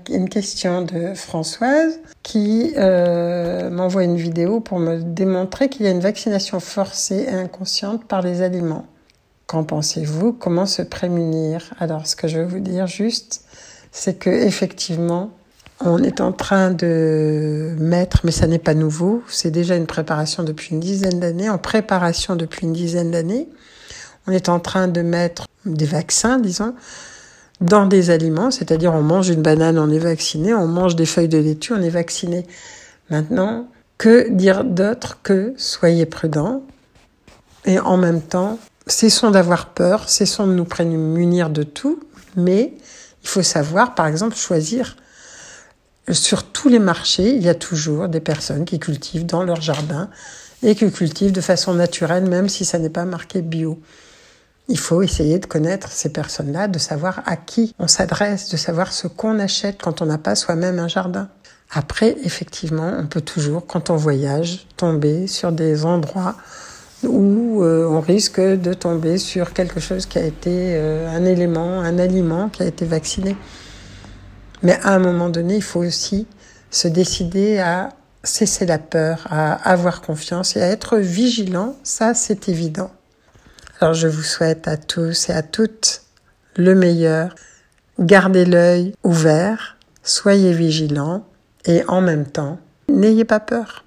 une question de Françoise qui m'envoie une vidéo pour me démontrer qu'il y a une vaccination forcée et inconsciente par les aliments. Qu'en pensez-vous? Comment se prémunir? Alors, ce que je veux vous dire juste, c'est que effectivement, on est en train de mettre, mais ça n'est pas nouveau, c'est déjà une préparation depuis une dizaine d'années, on est en train de mettre des vaccins, disons, dans des aliments, c'est-à-dire on mange une banane, on est vacciné, on mange des feuilles de laitue, on est vacciné. Maintenant, que dire d'autre que soyez prudents et en même temps, cessons d'avoir peur, cessons de nous prémunir de tout, mais il faut savoir, par exemple, choisir. Sur tous les marchés, il y a toujours des personnes qui cultivent dans leur jardin et qui cultivent de façon naturelle, même si ça n'est pas marqué bio. Il faut essayer de connaître ces personnes-là, de savoir à qui on s'adresse, de savoir ce qu'on achète quand on n'a pas soi-même un jardin. Après, effectivement, on peut toujours, quand on voyage, tomber sur des endroits où on risque de tomber sur quelque chose qui a été un aliment qui a été vacciné. Mais à un moment donné, il faut aussi se décider à cesser la peur, à avoir confiance et à être vigilant. Ça, c'est évident. Alors, je vous souhaite à tous et à toutes le meilleur. Gardez l'œil ouvert, soyez vigilants et en même temps, n'ayez pas peur.